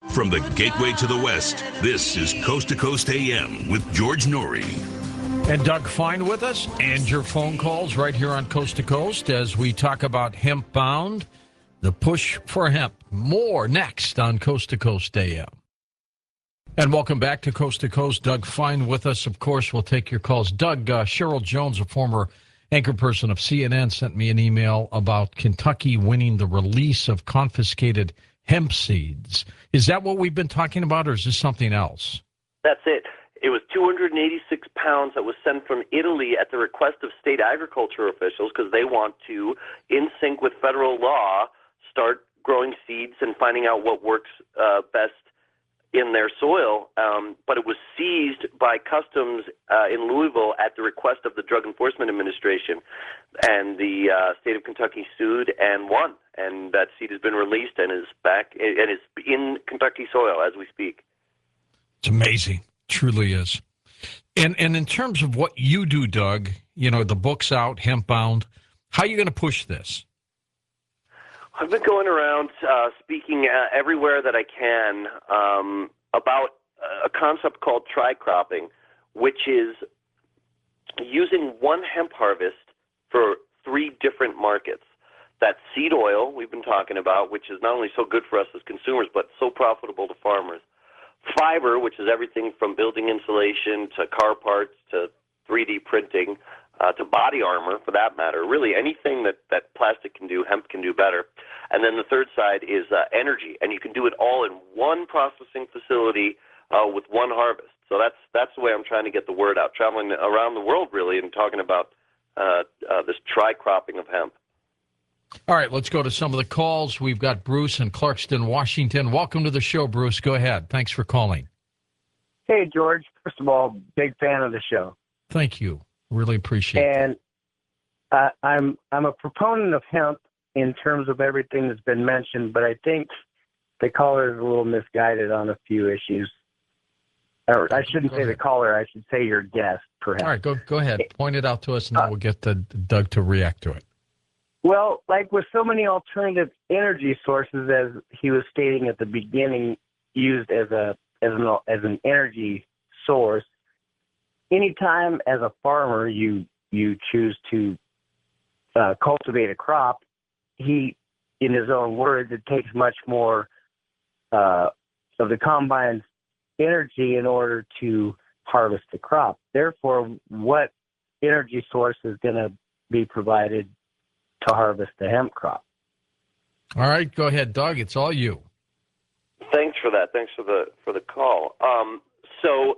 From the gateway to the West, this is Coast to Coast AM with George Norrie. And Doug Fine with us, and your phone calls right here on Coast to Coast as we talk about Hemp Bound, the push for hemp. More next on Coast to Coast AM. And welcome back to Coast. Doug Fine with us. Of course, we'll take your calls. Doug, Cheryl Jones, a former anchor person of CNN, sent me an email about Kentucky winning the release of confiscated hemp seeds. Is that what we've been talking about, or is this something else? That's it. It was 286 pounds that was sent from Italy at the request of state agriculture officials because they want to, in sync with federal law, start growing seeds and finding out what works best in their soil. But it was seized by Customs in Louisville at the request of the Drug Enforcement Administration. And the state of Kentucky sued and won. And that seed has been released and is back and is in Kentucky soil as we speak. It's amazing. Truly is. And in terms of what you do, Doug, you know, the book's out, Hemp Bound. How are you going to push this? I've been going around speaking everywhere that I can about a concept called tri-cropping, which is using one hemp harvest for 3 different markets. That's seed oil, we've been talking about, which is not only so good for us as consumers, but so profitable to farmers. Fiber, which is everything from building insulation to car parts to 3D printing to body armor, for that matter. Really, anything that plastic can do, hemp can do better. And then the third side is energy, and you can do it all in one processing facility with one harvest. So that's the way I'm trying to get the word out, traveling around the world, really, and talking about this tri-cropping of hemp. All right, let's go to some of the calls. We've got Bruce in Clarkston, Washington. Welcome to the show, Bruce. Go ahead. Thanks for calling. Hey, George. First of all, big fan of the show. Thank you. Really appreciate it. And I'm a proponent of hemp in terms of everything that's been mentioned, but I think the caller is a little misguided on a few issues. Or I shouldn't say the caller. I should say your guest, perhaps. All right, go ahead. Point it out to us, and then we'll get Doug to react to it. Well, like with so many alternative energy sources, as he was stating at the beginning, used as an energy source, anytime as a farmer you choose to cultivate a crop, in his own words, it takes much more of the combine's energy in order to harvest the crop. Therefore, what energy source is going to be provided to harvest the hemp crop? All right, go ahead, Doug. It's all you. Thanks for that. Thanks for the call. So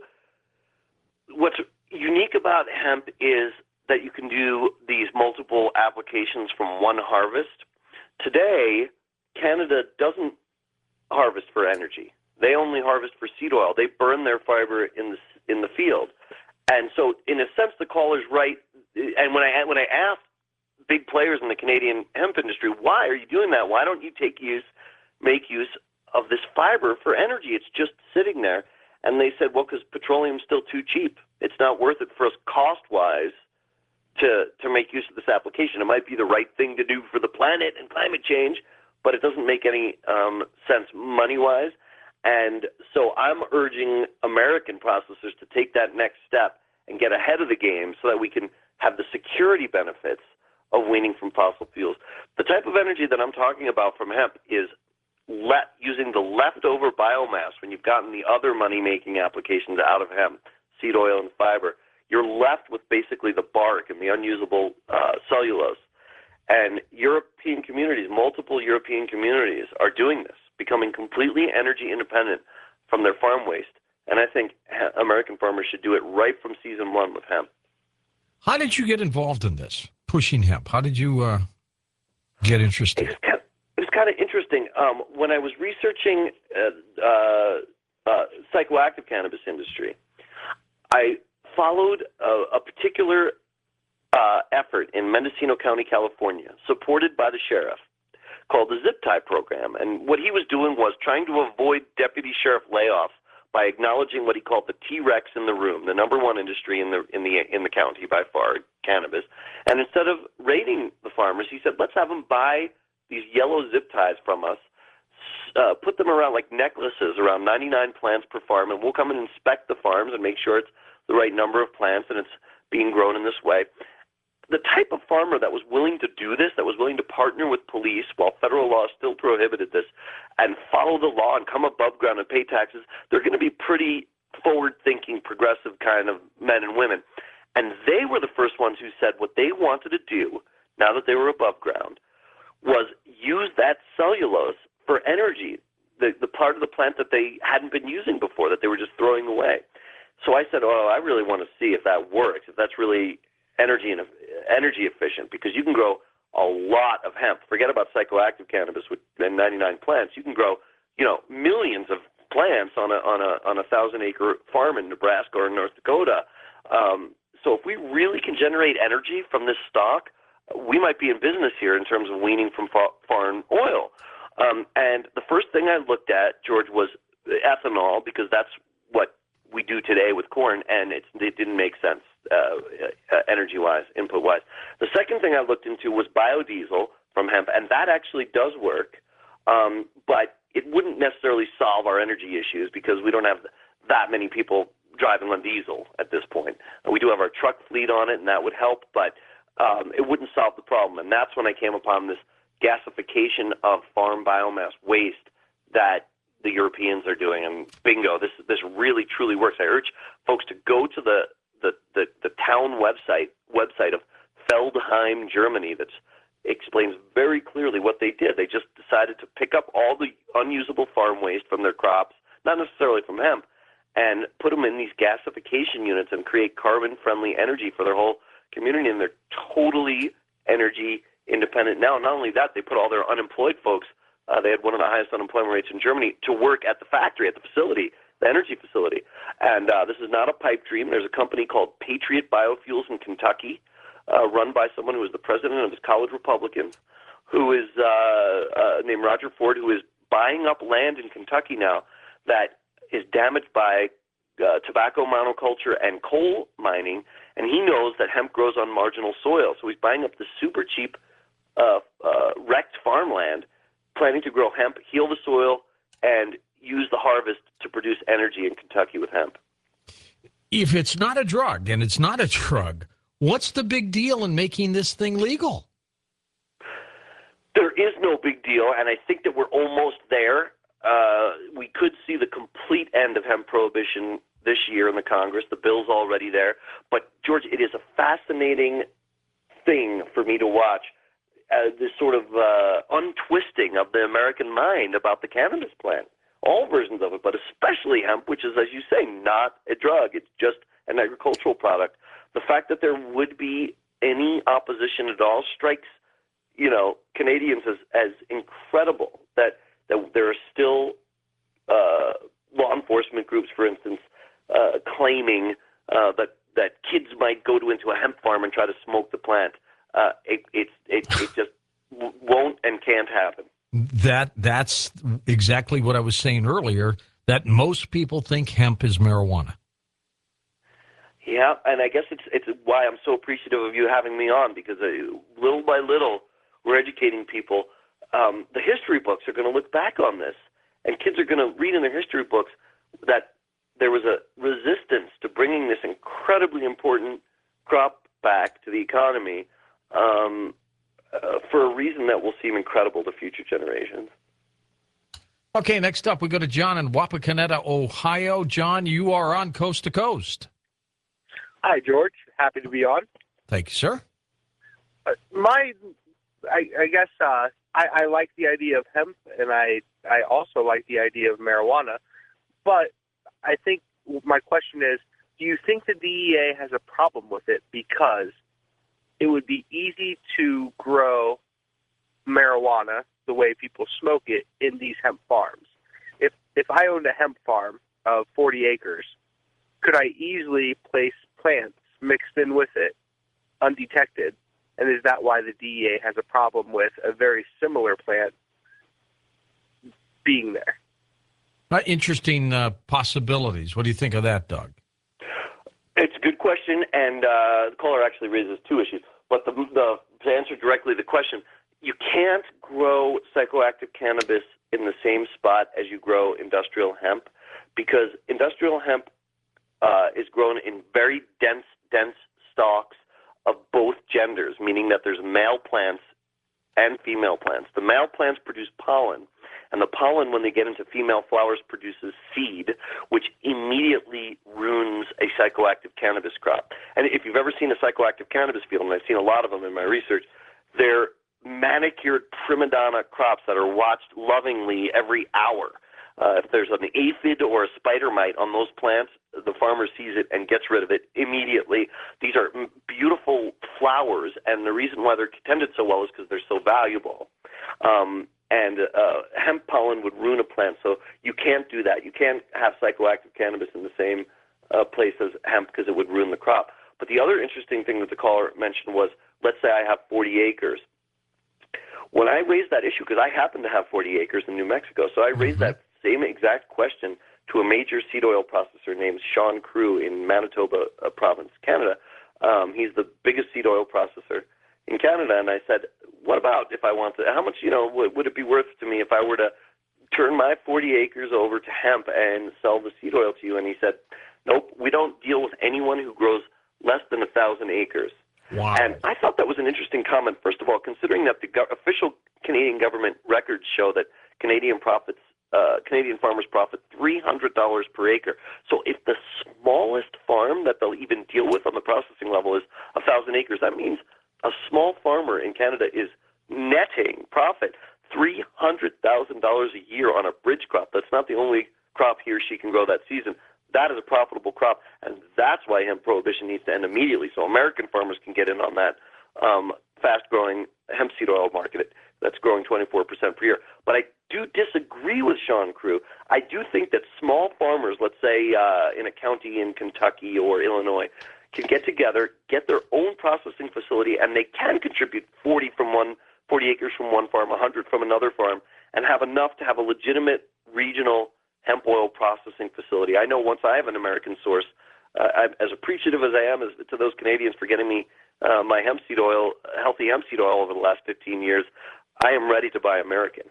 what's unique about hemp is that you can do these multiple applications from one harvest. Today, Canada doesn't harvest for energy. They only harvest for seed oil. They burn their fiber in the field. And so, in a sense, the caller's right. And when I asked big players in the Canadian hemp industry, why are you doing that? Why don't you make use of this fiber for energy? It's just sitting there. And they said, well, because petroleum's still too cheap. It's not worth it for us cost-wise to make use of this application. It might be the right thing to do for the planet and climate change, but it doesn't make any sense money-wise. And so I'm urging American processors to take that next step and get ahead of the game so that we can have the security benefits of weaning from fossil fuels. The type of energy that I'm talking about from hemp is using the leftover biomass when you've gotten the other money-making applications out of hemp, seed oil and fiber. You're left with basically the bark and the unusable cellulose. And European communities, multiple European communities, are doing this, becoming completely energy independent from their farm waste. And I think American farmers should do it right from season one with hemp. How did you get involved in this, pushing hemp? How did you get interested? It was kind of interesting. When I was researching psychoactive cannabis industry, I followed a particular effort in Mendocino County, California, supported by the sheriff, called the Zip Tie Program. And what he was doing was trying to avoid deputy sheriff layoffs by acknowledging what he called the T-Rex in the room, the number one industry in the county by far, cannabis. And instead of raiding the farmers, he said, let's have them buy these yellow zip ties from us, put them around like necklaces around 99 plants per farm, and we'll come and inspect the farms and make sure it's the right number of plants and it's being grown in this way. The type of farmer that was willing to do this, that was willing to partner with police while federal law still prohibited this, and follow the law and come above ground and pay taxes, they're going to be pretty forward-thinking, progressive kind of men and women. And they were the first ones who said what they wanted to do, now that they were above ground, was use that cellulose for energy, the part of the plant that they hadn't been using before, that they were just throwing away. So I said, I really want to see if that works, if that's really energy efficient, because you can grow a lot of hemp. Forget about psychoactive cannabis with 99 plants. You can grow, millions of plants on a 1,000-acre farm in Nebraska or North Dakota. So if we really can generate energy from this stock, we might be in business here in terms of weaning from foreign oil. And the first thing I looked at, George, was ethanol, because that's what we do today with corn, and it didn't make sense energy-wise, input-wise. The second thing I looked into was biodiesel from hemp, and that actually does work, but it wouldn't necessarily solve our energy issues because we don't have that many people driving on diesel at this point. We do have our truck fleet on it, and that would help, but it wouldn't solve the problem. And that's when I came upon this gasification of farm biomass waste that the Europeans are doing. And bingo, this really truly works. I urge folks to go to the town website of Feldheim, Germany, that explains very clearly what they did. They just decided to pick up all the unusable farm waste from their crops, not necessarily from hemp, and put them in these gasification units and create carbon-friendly energy for their whole community, and they're totally energy independent now. Not only that, they put all their unemployed folks, they had one of the highest unemployment rates in Germany, to work at the factory, at the facility, the energy facility. And this is not a pipe dream. There's a company called Patriot Biofuels in Kentucky, run by someone who is the president of his college Republicans, who is named Roger Ford, who is buying up land in Kentucky now that is damaged by tobacco monoculture and coal mining, and he knows that hemp grows on marginal soil. So he's buying up the super cheap wrecked farmland, planning to grow hemp, heal the soil, and use the harvest to produce energy in Kentucky with hemp. If it's not a drug, and it's not a drug, what's the big deal in making this thing legal? There is no big deal, and I think that we're almost there. We could see the complete end of hemp prohibition this year in the Congress. The bill's already there. But, George, it is a fascinating thing for me to watch, this sort of untwisting of the American mind about the cannabis plant. All versions of it, but especially hemp, which is, as you say, not a drug. It's just an agricultural product. The fact that there would be any opposition at all strikes, Canadians as incredible, that there are still law enforcement groups, for instance, claiming that kids might go into a hemp farm and try to smoke the plant. It just won't and can't happen. That's exactly what I was saying earlier, that most people think hemp is marijuana. Yeah, and I guess it's why I'm so appreciative of you having me on, because little by little we're educating people. The history books are going to look back on this, and kids are going to read in their history books that there was a resistance to bringing this incredibly important crop back to the economy for a reason that will seem incredible to future generations. Okay, next up we go to John in Wapakoneta, Ohio. John, you are on Coast to Coast. Hi, George. Happy to be on. Thank you, sir. I guess I like the idea of hemp, and I also like the idea of marijuana. But I think my question is, do you think the DEA has a problem with it? Because it would be easy to grow marijuana the way people smoke it in these hemp farms. If I owned a hemp farm of 40 acres, could I easily place plants mixed in with it undetected? And is that why the DEA has a problem with a very similar plant being there? Interesting possibilities. What do you think of that, Doug? It's a good question, and the caller actually raises two issues. But to answer directly the question, you can't grow psychoactive cannabis in the same spot as you grow industrial hemp, because industrial hemp is grown in very dense stalks of both genders, meaning that there's male plants and female plants. The male plants produce pollen, and the pollen, when they get into female flowers, produces seed, which immediately ruins a psychoactive cannabis crop. And if you've ever seen a psychoactive cannabis field, and I've seen a lot of them in my research, they're manicured prima donna crops that are watched lovingly every hour. If there's an aphid or a spider mite on those plants, the farmer sees it and gets rid of it immediately. These are beautiful flowers, and the reason why they're tended so well is because they're so valuable. And hemp pollen would ruin a plant, so you can't do that. You can't have psychoactive cannabis in the same place as hemp because it would ruin the crop. But the other interesting thing that the caller mentioned was, let's say I have 40 acres. When I raised that issue, because I happen to have 40 acres in New Mexico, so I raised that same exact question to a major seed oil processor named Sean Crew in Manitoba province, Canada. He's the biggest seed oil processor in Canada, and I said, what about if I want to, how much, would it be worth to me if I were to turn my 40 acres over to hemp and sell the seed oil to you? And he said, nope, we don't deal with anyone who grows less than 1,000 acres. Wow. And I thought that was an interesting comment, first of all, considering that the official Canadian government records show that Canadian farmers profit $300 per acre. So if the smallest farm that they'll even deal with on the processing level is 1,000 acres, that means a small farmer in Canada is netting profit $300,000 a year on a bridge crop. That's not the only crop he or she can grow that season. That is a profitable crop, and that's why hemp prohibition needs to end immediately, so American farmers can get in on that fast-growing hemp seed oil market that's growing 24% per year. But I do disagree with Sean Crew. I do think that small farmers, let's say in a county in Kentucky or Illinois, can get together, get their own processing facility, and they can contribute 40 acres from one farm, 100 from another farm, and have enough to have a legitimate regional hemp oil processing facility. I know once I have an American source, as appreciative as I am to those Canadians for getting me my hemp seed oil, healthy hemp seed oil over the last 15 years, I am ready to buy American.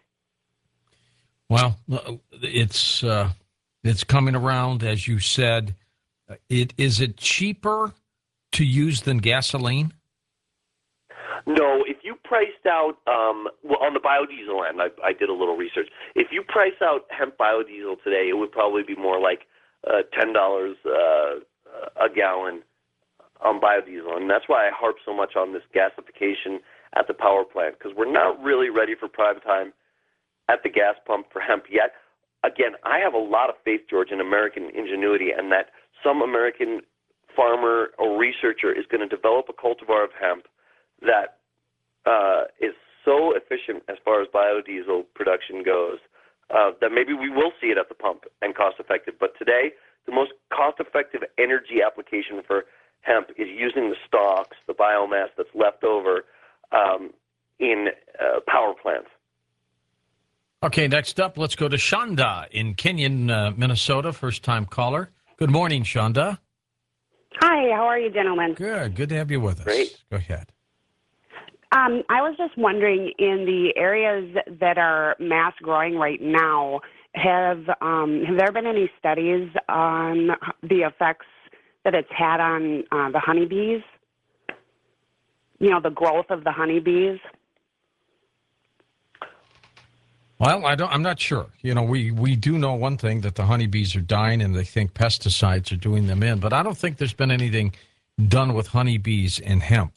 Well, it's coming around, as you said. Is it cheaper to use than gasoline? No, if you priced out, on the biodiesel end, I did a little research. If you price out hemp biodiesel today, it would probably be more like $10 a gallon on biodiesel. And that's why I harp so much on this gasification at the power plant, because we're not really ready for prime time at the gas pump for hemp yet. Again, I have a lot of faith, George, in American ingenuity, and that some American farmer or researcher is going to develop a cultivar of hemp that is so efficient as far as biodiesel production goes that maybe we will see it at the pump and cost-effective. But today, the most cost-effective energy application for hemp is using the stalks, the biomass that's left over in power plants. Okay, next up, let's go to Shonda in Kenyon, Minnesota, first-time caller. Good morning, Shonda. Hi, how are you, gentlemen? Good to have you with us. Great. Go ahead. I was just wondering, in the areas that are mass growing right now, have there been any studies on the effects that it's had on the honeybees? The growth of the honeybees? Well, I'm not sure. We do know one thing, that the honeybees are dying and they think pesticides are doing them in, but I don't think there's been anything done with honeybees and hemp.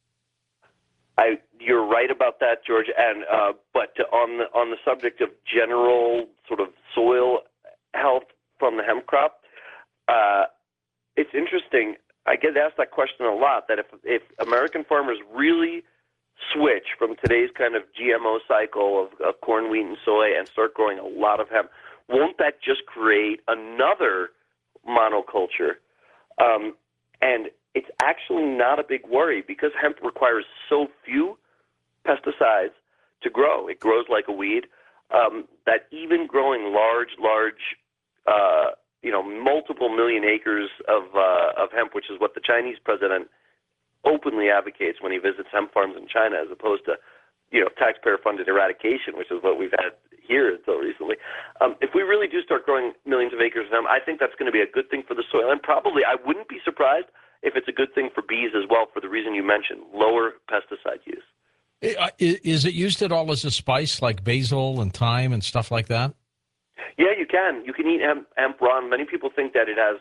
You're right about that, George. And but on the subject of general sort of soil health from the hemp crop, it's interesting. I get asked that question a lot. That if American farmers really switch from today's kind of GMO cycle of corn, wheat, and soy and start growing a lot of hemp, won't that just create another monoculture? And it's actually not a big worry because hemp requires so few pesticides to grow. It grows like a weed, that even growing large, multiple million acres of hemp, which is what the Chinese president openly advocates when he visits hemp farms in China, as opposed to taxpayer-funded eradication, which is what we've had here until recently. If we really do start growing millions of acres of hemp, I think that's going to be a good thing for the soil, and probably I wouldn't be surprised if it's a good thing for bees as well, for the reason you mentioned, lower pesticide use. Is it used at all as a spice, like basil and thyme and stuff like that? Yeah, you can. You can eat hemp raw. Many people think that it has,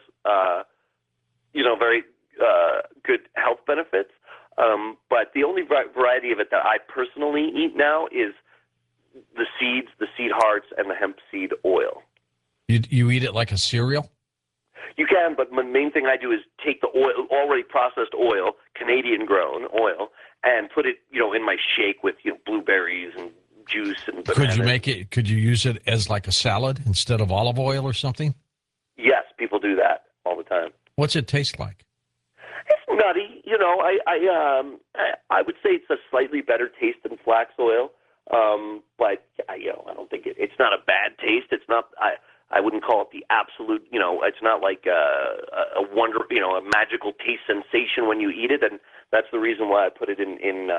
very good health benefits. But the only variety of it that I personally eat now is the seeds, the seed hearts, and the hemp seed oil. You eat it like a cereal? You can, but the main thing I do is take the oil, already processed oil, Canadian-grown oil, and put it, in my shake with, blueberries and juice and bananas. Could you use it as like a salad instead of olive oil or something? Yes, people do that all the time. What's it taste like? It's nutty. I would say it's a slightly better taste than flax oil. But I don't think it's not a bad taste. It's not, I wouldn't call it the absolute, it's not like a wonder, a magical taste sensation when you eat it. And that's the reason why I put it in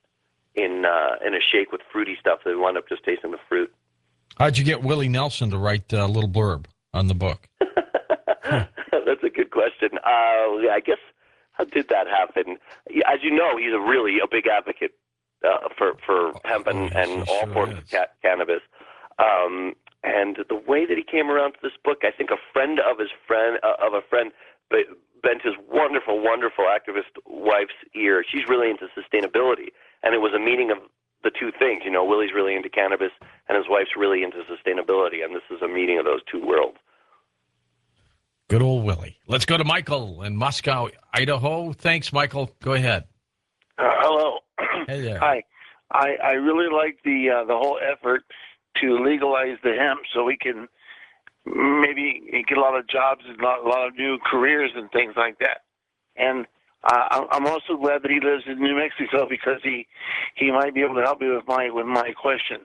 a shake with fruity stuff that wound up just tasting the fruit. How'd you get Willie Nelson to write a little blurb on the book? That's a good question. I guess, how did that happen? As you know, he's really a big advocate for hemp and all forms of cannabis. And the way that he came around to this book, I think a friend of a friend bent his wonderful, wonderful activist wife's ear. She's really into sustainability, and it was a meeting of the two things. Willie's really into cannabis, and his wife's really into sustainability, and this is a meeting of those two worlds. Good old Willie. Let's go to Michael in Moscow, Idaho. Thanks, Michael. Go ahead. Hello. Hey there. Hi. I really like the whole effort to legalize the hemp so we can maybe get a lot of jobs and a lot of new careers and things like that. And I'm also glad that he lives in New Mexico because he might be able to help me with my question.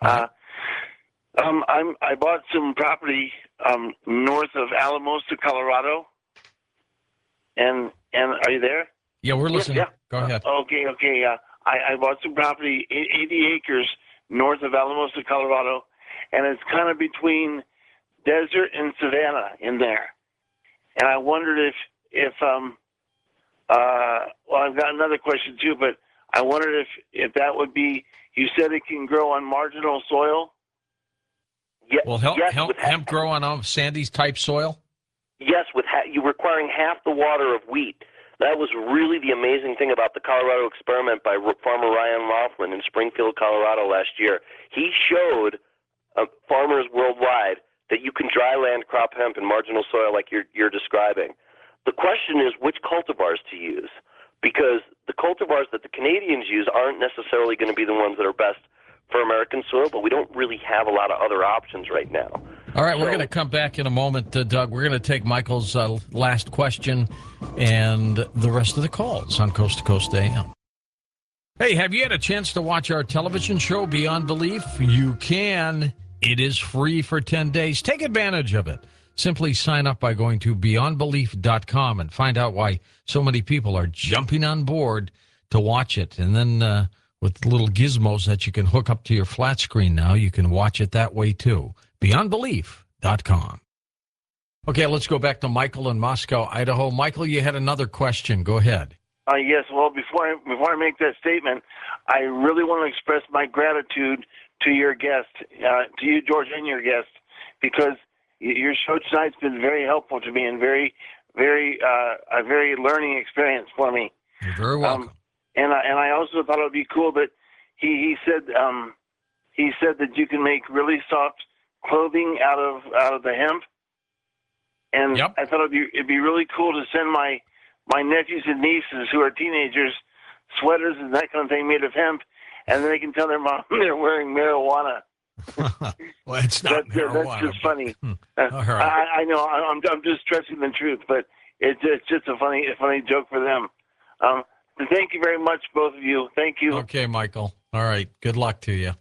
I bought some property north of Alamosa, Colorado. And are you there? Yeah, we're listening. Yeah. Go ahead. Okay. I bought some property, 80 acres north of Alamosa, Colorado, and it's kind of between desert and savanna in there. And I wondered if I've got another question too, but I wondered if that would be, you said it can grow on marginal soil? Will hemp grow on sandy type soil? Yes, with you requiring half the water of wheat. That was really the amazing thing about the Colorado experiment by farmer Ryan Laughlin in Springfield, Colorado last year. He showed farmers worldwide that you can dry land crop hemp in marginal soil like you're describing. The question is which cultivars to use, because the cultivars that the Canadians use aren't necessarily going to be the ones that are best for American soil, but we don't really have a lot of other options right now. All right, we're going to come back in a moment, Doug. We're going to take Michael's last question and the rest of the calls on Coast to Coast AM. Hey, have you had a chance to watch our television show, Beyond Belief? You can. It is free for 10 days. Take advantage of it. Simply sign up by going to beyondbelief.com and find out why so many people are jumping on board to watch it. And then with little gizmos that you can hook up to your flat screen now, you can watch it that way too. beyondbelief.com. Okay, let's go back to Michael in Moscow, Idaho. Michael, you had another question. Go ahead. Yes. Well, before I make that statement, I really want to express my gratitude to your guest, to you, George, and your guest, because your show tonight's been very helpful to me and very, very a very learning experience for me. You're very welcome. And I also thought it would be cool that he said that you can make really soft clothing out of the hemp. And yep. I thought it'd be really cool to send my nephews and nieces who are teenagers sweaters and that kind of thing made of hemp, and then they can tell their mom they're wearing marijuana. Well, it's not marijuana. That's just funny. All right. I know. I'm just stressing the truth, but it's just a funny joke for them. Thank you very much, both of you. Thank you. Okay, Michael. All right. Good luck to you.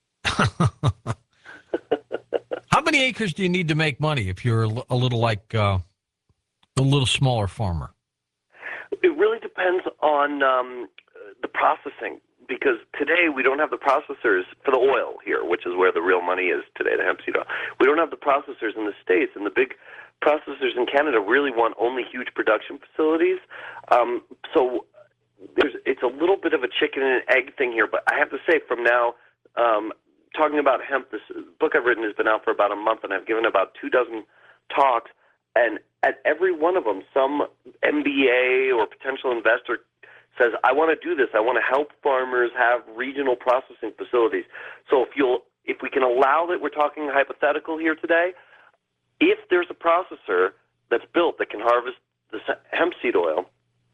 How many acres do you need to make money if you're a little like a little smaller farmer? It really depends on the processing. because today we don't have the processors for the oil here, which is where the real money is today, the hemp seed oil. We don't have the processors in the States, and the big processors in Canada really want only huge production facilities. So it's a little bit of a chicken and egg thing here, but I have to say from now, talking about hemp, this book I've written has been out for about a month, and I've given about 24 talks, and at every one of them, some MBA or potential investor says, I want to do this. I want to help farmers have regional processing facilities. So if we can allow that, we're talking hypothetical here today, if there's a processor that's built that can harvest the hemp seed oil,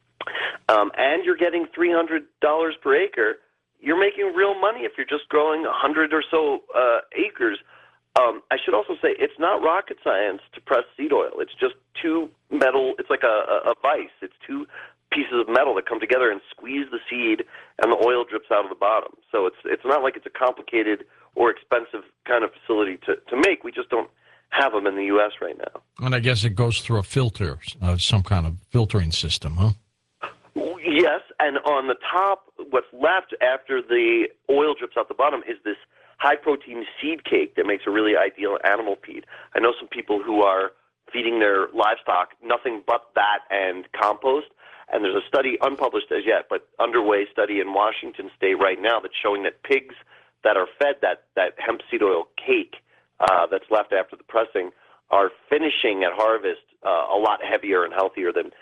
and you're getting $300 per acre, you're making real money if you're just growing 100 or so acres. I should also say it's not rocket science to press seed oil. It's just two metal. It's like a vise. It's two pieces of metal that come together and squeeze the seed, and the oil drips out of the bottom. So it's not like it's a complicated or expensive kind of facility to make. We just don't have them in the U.S. right now. And I guess it goes through a filter, some kind of filtering system, huh? Yes, and on the top, what's left after the oil drips out the bottom is this high-protein seed cake that makes a really ideal animal feed. I know some people who are feeding their livestock nothing but that and compost, and there's a study, unpublished as yet, but underway study in Washington State right now that's showing that pigs that are fed that hemp seed oil cake that's left after the pressing are finishing at harvest a lot heavier and healthier than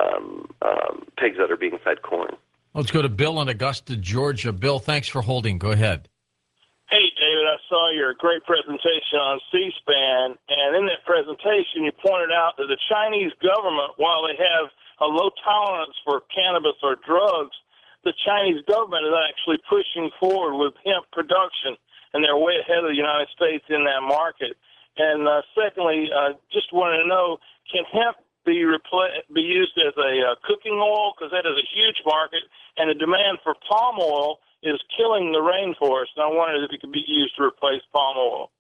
pigs that are being fed corn. Let's go to Bill in Augusta, Georgia. Bill, thanks for holding. Go ahead. Hey, David, I saw your great presentation on C-SPAN, and in that presentation you pointed out that the Chinese government, while they have a low tolerance for cannabis or drugs, the Chinese government is actually pushing forward with hemp production, and they're way ahead of the United States in that market. And secondly, just wanted to know, can hemp be used as a cooking oil? Because that is a huge market, and the demand for palm oil is killing the rainforest. And I wondered if it could be used to replace palm oil.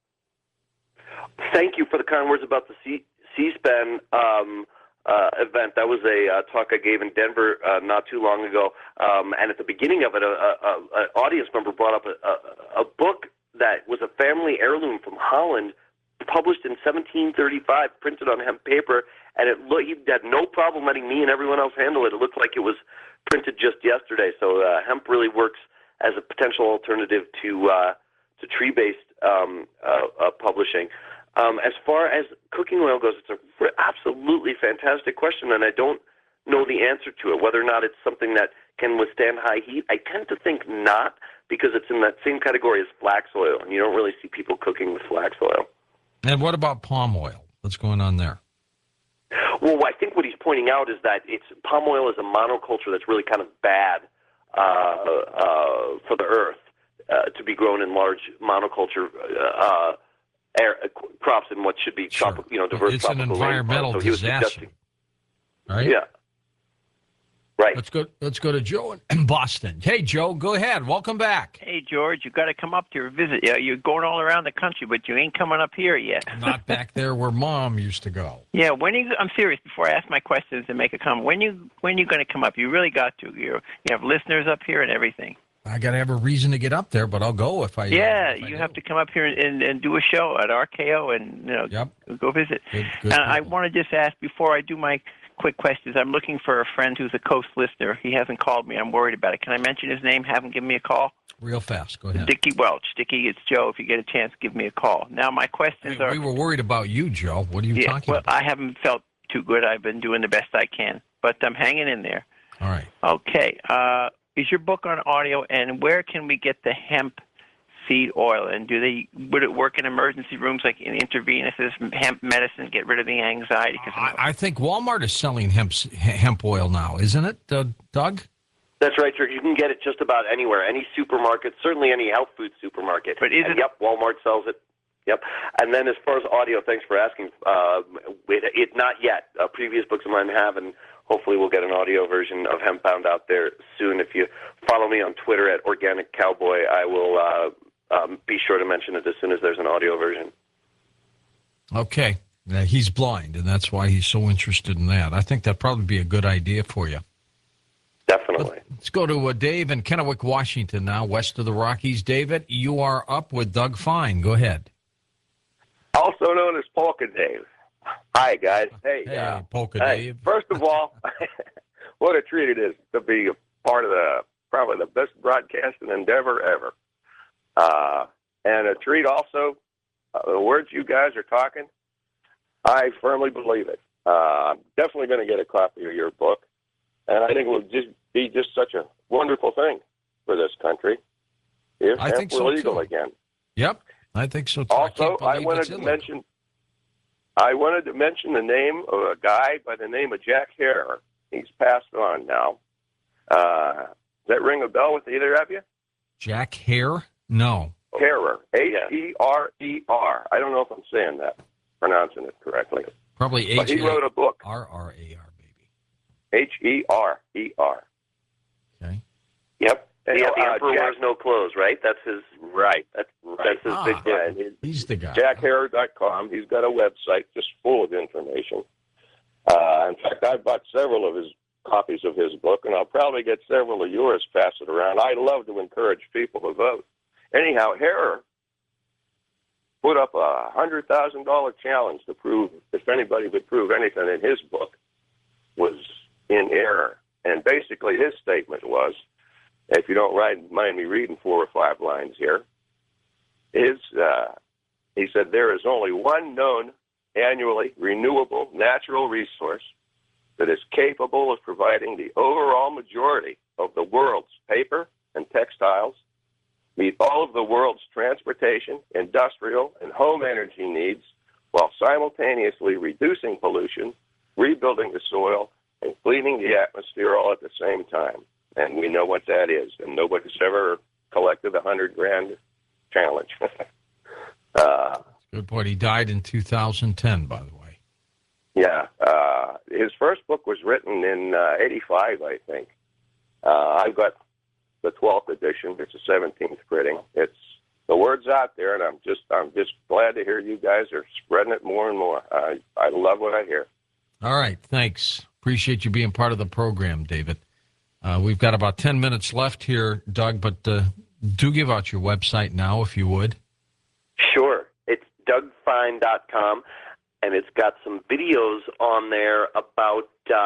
Thank you for the kind words about the C-SPAN event. That was a talk I gave in Denver not too long ago. And at the beginning of it, an audience member brought up a book that was a family heirloom from Holland, published in 1735, printed on hemp paper, and he had no problem letting me and everyone else handle it. It looked like it was printed just yesterday. So hemp really works as a potential alternative to tree-based publishing. As far as cooking oil goes, it's an absolutely fantastic question, and I don't know the answer to it, whether or not it's something that can withstand high heat. I tend to think not, because it's in that same category as flax oil, and you don't really see people cooking with flax oil. And what about palm oil? What's going on there? Well, I think what he's pointing out is that palm oil is a monoculture that's really kind of bad for the earth to be grown in large monoculture crops in what should be tropical, diverse it's tropical an environmental disaster, right? Yeah. Right. Let's go to Joe in Boston. Hey, Joe, go ahead. Welcome back. Hey, George, you've got to come up to visit. Yeah, you're going all around the country, but you ain't coming up here yet. Not back there where Mom used to go. Yeah, I'm serious. Before I ask my questions and make a comment, when you going to come up? You really got to. You have listeners up here and everything. I got to have a reason to get up there, but I'll go if I. Yeah, you have to come up here and do a show at RKO and go visit. Good I want to just ask before I do my quick questions. I'm looking for a friend who's a Coast listener. He hasn't called me. I'm worried about it. Can I mention his name? Have him give me a call? Real fast. Go ahead. Dickie Welch. Dickie, it's Joe. If you get a chance, give me a call. Now, my questions are... We were worried about you, Joe. What are you talking about? I haven't felt too good. I've been doing the best I can, but I'm hanging in there. All right. Okay. Is your book on audio, and where can we get the hemp seed oil? And would it work in emergency rooms, like in intravenous hemp medicine, get rid of the anxiety? I think Walmart is selling hemp oil now, isn't it, Doug? That's right, George. You can get it just about anywhere, any supermarket, certainly any health food supermarket. But Yep, Walmart sells it. Yep. And then as far as audio, thanks for asking. It not yet. Previous books of mine have, and hopefully we'll get an audio version of Hempbound out there soon. If you follow me on Twitter at Organic Cowboy, I will be sure to mention it as soon as there's an audio version. Okay. He's blind, and that's why he's so interested in that. I think that'd probably be a good idea for you. Definitely. Let's go to Dave in Kennewick, Washington now, west of the Rockies. David, you are up with Doug Fine. Go ahead. Also known as Polka Dave. Hi, guys. Hey, Polka hey, Dave. First of all, what a treat it is to be a part of probably the best broadcasting endeavor ever. And a treat also, the words you guys are talking, I firmly believe it. I'm definitely going to get a copy of your book. And I think it would just be just such a wonderful thing for this country if I think we're so, legal too. again. Yep, I think so too. Also, I I wanted to mention the name of a guy by the name of Jack Herer. He's passed on now. Does that ring a bell with either of you? Jack Hare? No. Herer. H-E-R-E-R. I don't know if I'm saying that, pronouncing it correctly. Probably But he wrote a book. R-R-A-R, baby. H-E-R-E-R. Okay. Yep. And, The Emperor Wears No Clothes, right? That's his. Right. That's his big Yeah, book. He's the guy. JackHerer.com. He's got a website just full of information. In fact, I've bought several of his copies of his book, and I'll probably get several of yours passed around. I love to encourage people to vote. Anyhow, Herer put up a $100,000 challenge to prove if anybody would prove anything in his book was in error. And basically his statement was, if you don't mind me reading 4 or 5 lines here, he said, there is only one known annually renewable natural resource that is capable of providing the overall majority of the world's paper and textiles, meet all of the world's transportation, industrial, and home energy needs while simultaneously reducing pollution, rebuilding the soil, and cleaning the atmosphere all at the same time. And we know what that is, and nobody's ever collected a $100,000 challenge. Good point. He died in 2010, by the way. Yeah. His first book was written in 85, I think. I've got the 12th edition. It's a 17th printing. It's the word's out there, and I'm just glad to hear you guys are spreading it more and more. I love what I hear. All right. Thanks. Appreciate you being part of the program, David. We've got about 10 minutes left here, Doug, but do give out your website now, if you would. Sure. It's DougFine.com, and it's got some videos on there about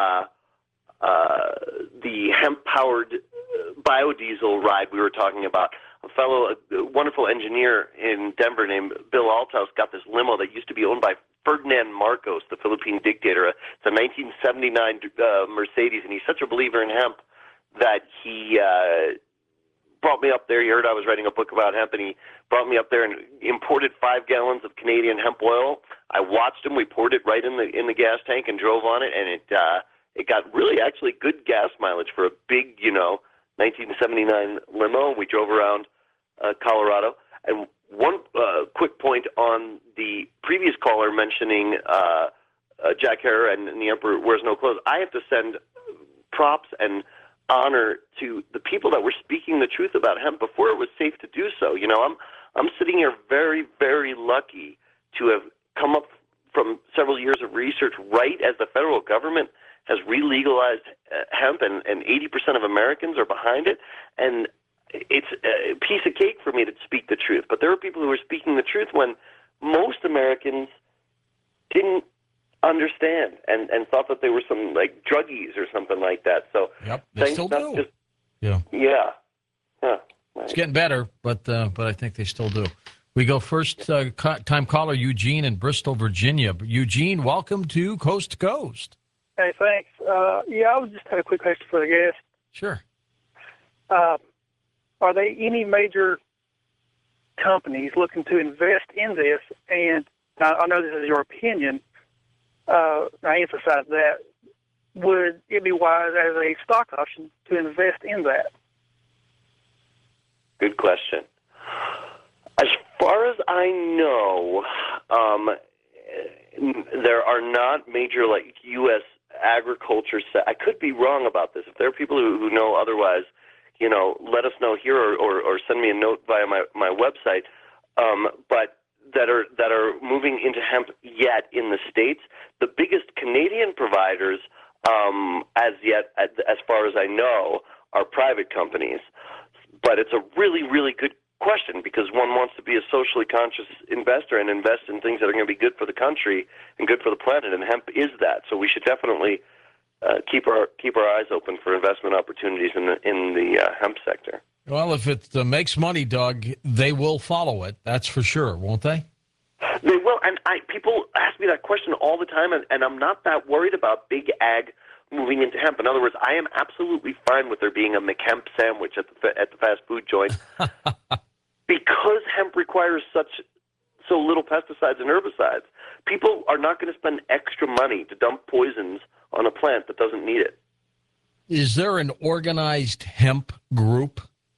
the hemp-powered biodiesel ride we were talking about. A wonderful engineer in Denver named Bill Althouse got this limo that used to be owned by Ferdinand Marcos, the Philippine dictator. It's a 1979 Mercedes, and he's such a believer in hemp that he brought me up there. He heard I was writing a book about hemp, and he brought me up there and imported 5 gallons of Canadian hemp oil. I watched him. We poured it right in the gas tank and drove on it, and it got really actually good gas mileage for a big, 1979 limo. We drove around Colorado. And one quick point on the previous caller mentioning Jack Herer and The Emperor Wears No Clothes. I have to send props and honor to the people that were speaking the truth about hemp before it was safe to do so. I'm sitting here very, very lucky to have come up from several years of research right as the federal government has re-legalized hemp, and 80% of Americans are behind it. And it's a piece of cake for me to speak the truth. But there are people who are speaking the truth when most Americans didn't understand and thought that they were some like druggies or something like that. So yep, they still do. Yeah. Huh. It's getting better, but I think they still do. We go first time caller Eugene in Bristol, Virginia. Eugene, welcome to Coast to Coast. Hey, thanks. I was just had a quick question for the guest. Sure. Are there any major companies looking to invest in this? And I know this is your opinion. I emphasize that. Would it be wise as a stock option to invest in that? Good question. As far as I know, there are not major U.S. agriculture. I could be wrong about this. If there are people who know otherwise, let us know here or send me a note via my website. But that are moving into hemp yet in the States. The biggest Canadian providers as yet, as far as I know, are private companies. But it's a really, really good question because one wants to be a socially conscious investor and invest in things that are going to be good for the country and good for the planet, and hemp is that. So we should definitely keep our eyes open for investment opportunities in the hemp sector. Well, if it makes money, Doug, they will follow it. That's for sure, won't they? They will, and people ask me that question all the time, and I'm not that worried about big ag moving into hemp. In other words, I am absolutely fine with there being a McHemp sandwich at the fast food joint because hemp requires so little pesticides and herbicides. People are not going to spend extra money to dump poisons on a plant that doesn't need it. Is there an organized hemp group?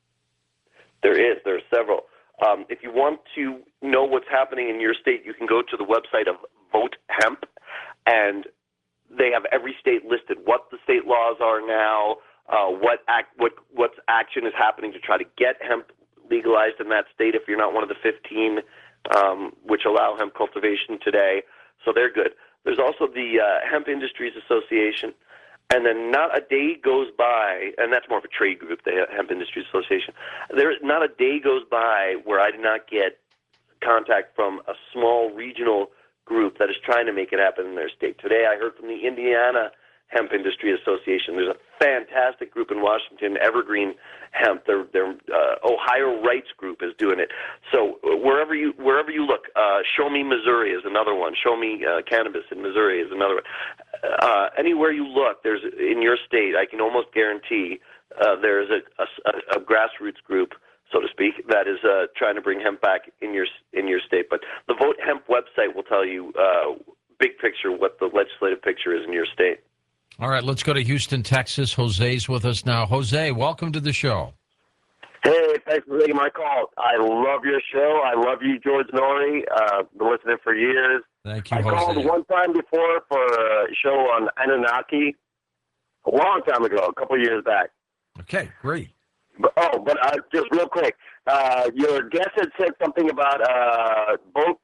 There is. There are several. If you want to know what's happening in your state, you can go to the website of Vote Hemp, and they have every state listed, what the state laws are now, what action is happening to try to get hemp legalized in that state if you're not one of the 15 which allow hemp cultivation today. So they're good. There's also the Hemp Industries Association, and then not a day goes by, and that's more of a trade group, the Hemp Industries Association. Not a day goes by where I do not get contact from a small regional group that is trying to make it happen in their state. Today I heard from the Indiana Hemp Industry Association. There's a fantastic group in Washington, Evergreen Hemp. Their Ohio Rights Group is doing it. So wherever you look, Show Me Missouri is another one. Show Me Cannabis in Missouri is another one. Anywhere you look, there's in your state, I can almost guarantee there's a grassroots group, so to speak, that is trying to bring hemp back in your state. But the Vote Hemp website will tell you big picture what the legislative picture is in your state. All right, let's go to Houston, Texas. Jose's with us now. Jose, welcome to the show. Hey, thanks for taking my call. I love your show. I love you, George Norrie. Been listening for years. Thank you, I Jose. called one time before for a show on Anunnaki a long time ago, a couple of years back. Okay, great. But just real quick, your guest had said something about both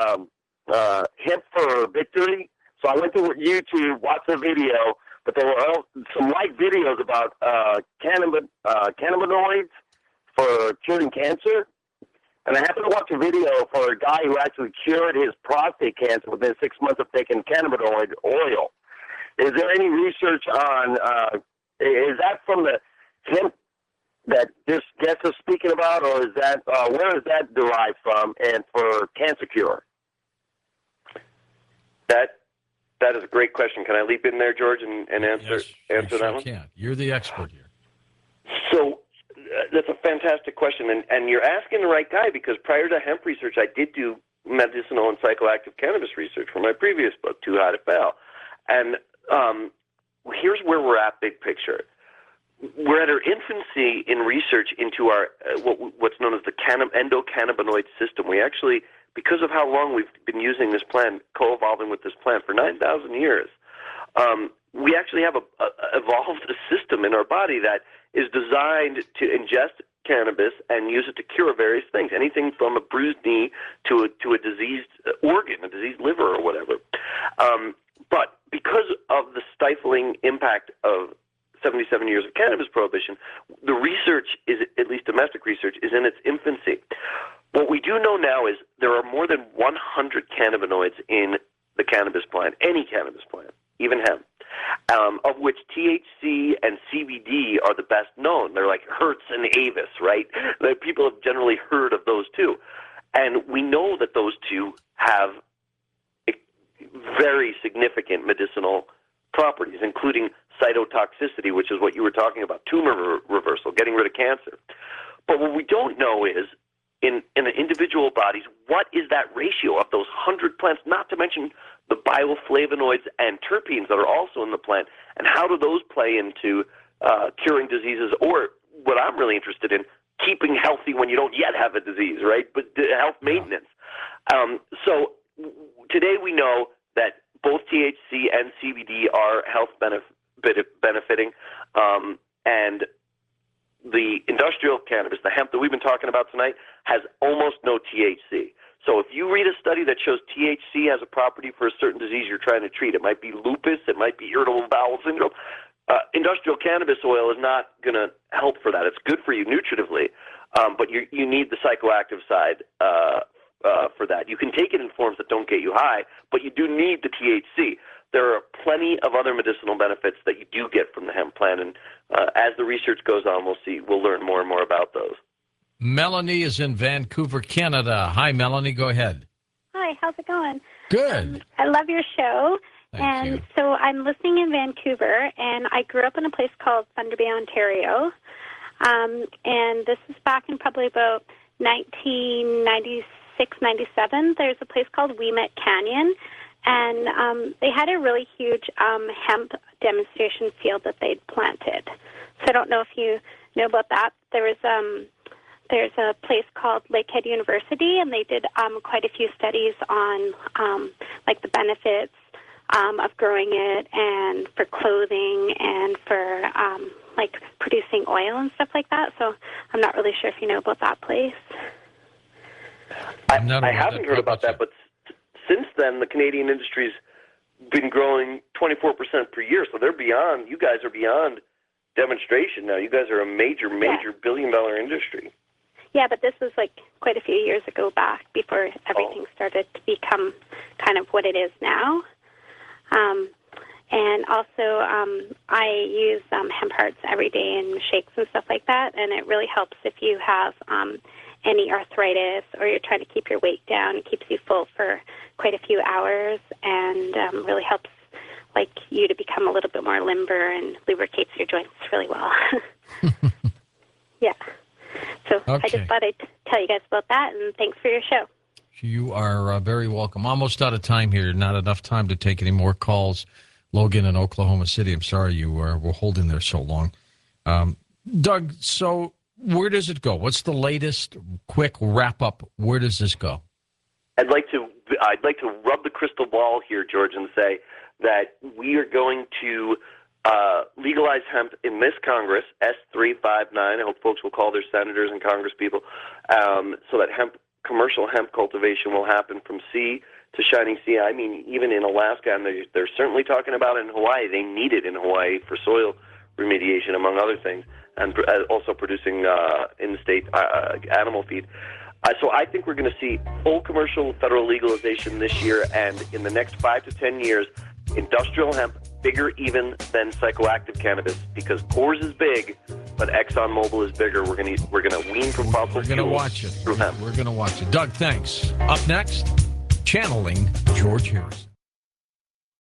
hemp for victory. So I went to YouTube, watched the video, but there were some light videos about cannabinoids for curing cancer. And I happened to watch a video for a guy who actually cured his prostate cancer within 6 months of taking cannabinoid oil. Is there any research on, is that from the hemp that this guest is speaking about, or is that, where is that derived from and for cancer cure? That is a great question. Can I leap in there, George, and answer that one? Can. You're the expert here. So that's a fantastic question, and you're asking the right guy because prior to hemp research, I did do medicinal and psychoactive cannabis research for my previous book, Too High to Fail. And here's where we're at big picture. We're at our infancy in research into our what's known as the endocannabinoid system. We actually, because of how long we've been using this plant, co-evolving with this plant for 9,000 years, we actually have evolved a system in our body that is designed to ingest cannabis and use it to cure various things, anything from a bruised knee to a diseased organ, a diseased liver or whatever. But because of the stifling impact of 77 years of cannabis prohibition, the research, at least domestic research, is in its infancy. What we do know now is there are more than 100 cannabinoids in the cannabis plant, any cannabis plant, even hemp, of which THC and CBD are the best known. They're like Hertz and Avis, right? People have generally heard of those two. And we know that those two have very significant medicinal properties, including cytotoxicity, which is what you were talking about, tumor reversal, getting rid of cancer. But what we don't know is, in the individual bodies, what is that ratio of those 100 plants, not to mention the bioflavonoids and terpenes that are also in the plant, and how do those play into curing diseases, or what I'm really interested in, keeping healthy when you don't yet have a disease, right? But health maintenance. So today we know that both THC and CBD are health benefiting, and the industrial cannabis, the hemp that we've been talking about tonight, has almost no THC. So if you read a study that shows THC has a property for a certain disease you're trying to treat, it might be lupus, it might be irritable bowel syndrome, industrial cannabis oil is not going to help for that. It's good for you nutritively, but you need the psychoactive side for that. You can take it in forms that don't get you high, but you do need the THC. There are plenty of other medicinal benefits that you do get from the hemp plant, and as the research goes on, we'll learn more and more about those. Melanie is in Vancouver, Canada. Hi, Melanie. Go ahead. Hi, how's it going? Good. I love your show. Thank you. So I'm listening in Vancouver, and I grew up in a place called Thunder Bay, Ontario. And this is back in probably about 1996, 97. There's a place called Weemet Canyon, and they had a really huge hemp demonstration field that they'd planted. So I don't know if you know about that. There's a place called Lakehead University, and they did quite a few studies on like the benefits of growing it, and for clothing, and for like producing oil and stuff like that. So I'm not really sure if you know about that place. I haven't heard about that, but since then the Canadian industry's been growing 24% per year, so they're beyond. You guys are beyond demonstration now. You guys are a major billion-dollar industry. Yeah, but this was like quite a few years ago back, before everything started to become kind of what it is now. And also, I use hemp hearts every day in shakes and stuff like that, and it really helps if you have any arthritis, or you're trying to keep your weight down. It keeps you full for quite a few hours, and really helps like you to become a little bit more limber, and lubricates your joints really well. Yeah. So I just thought I'd tell you guys about that, and thanks for your show. You are very welcome. Almost out of time here. Not enough time to take any more calls. Logan in Oklahoma City, I'm sorry you were holding there so long. Doug, so where does it go? What's the latest quick wrap-up? Where does this go? I'd like to rub the crystal ball here, George, and say that we are going to legalize hemp in this Congress, S359. I hope folks will call their senators and congresspeople, so that commercial hemp cultivation will happen from sea to shining sea. I mean, even in Alaska, and they're certainly talking about it in Hawaii. They need it in Hawaii for soil remediation, among other things, and also producing in-state animal feed. So I think we're going to see full commercial federal legalization this year, and in the next 5 to 10 years, industrial hemp bigger even than psychoactive cannabis, because Coors is big, but ExxonMobil is bigger. We're going to wean from fossil fuels. We're going to watch it. We're going to watch it. Doug, thanks. Up next, channeling George Harrison.